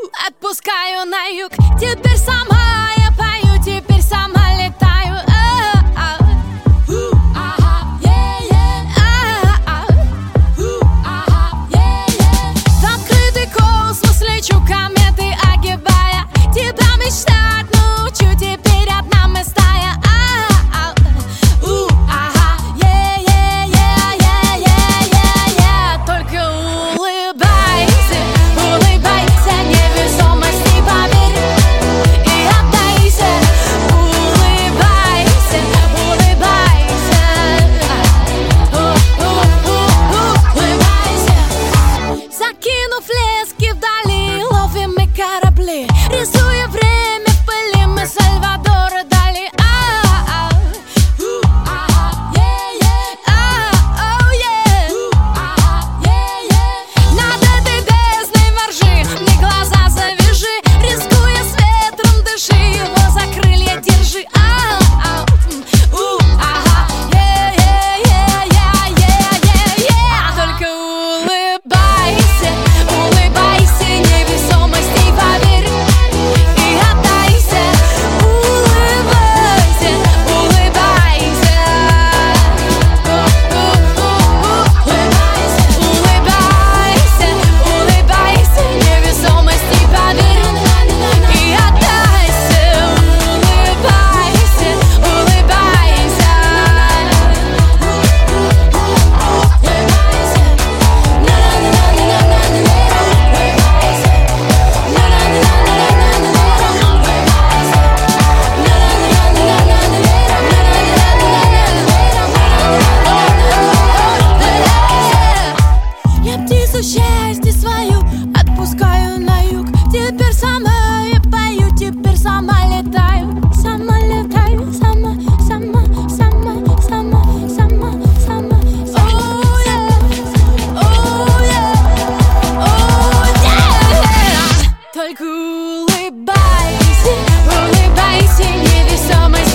Отпускаю на юг, теперь сама я пою, теперь сама летаю. В открытый космос лечу, кометы огибая. Тебя мечтать научу, теперь одна мы стая. Только улыбайся, улыбайся, невесомости поверь и отдайся. Улыбайся, улыбайся, улыбайся. Закинув лески вдали, ловим мы корабли, рисуя время в пыли, мы Сальвадора Дали. Над этой бездной воржи, мне глаза завяжи, рискуя с ветром дыши, его за крылья держи. Только улыбайся, улыбайся, невесомости поверь и отдайся. Улыбайся, улыбайся, улыбайся, улыбайся, невесомости поверь и отдайся. Улыбайся, улыбайся, я птицу счастья свою отпускаю на юг. Теперь сама я пою, теперь сама летаю. Сама летаю, сама, сама, сама, сама, сама, сама. Только улыбайся, улыбайся, невесомость.